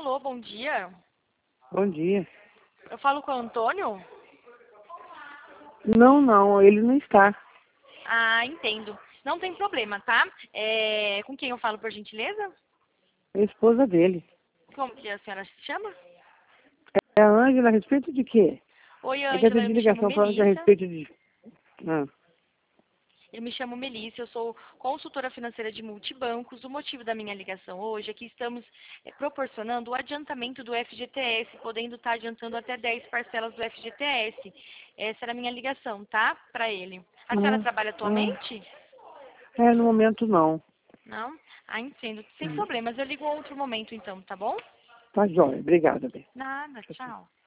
Alô, bom dia. Bom dia. Eu falo com o Antônio? Não, ele não está. Ah, entendo. Não tem problema, tá? Com quem eu falo, por gentileza? É a esposa dele. Como que a senhora se chama? É a Ângela, a respeito de quê? Oi, É que eu Ângela, eu atendi me chamo ligação falando que a Melissa. respeito de... Ah, Eu sou consultora financeira de multibancos. O motivo da minha ligação hoje é que estamos proporcionando o adiantamento do FGTS, podendo estar adiantando até 10 parcelas do FGTS. Essa era a minha ligação, tá? Para ele. A senhora ah, trabalha ah. atualmente? No momento não. Não? Ah, entendo. Sem problemas. Eu ligo outro momento então, tá bom? Tá jóia. Obrigada, bem. Nada, tchau.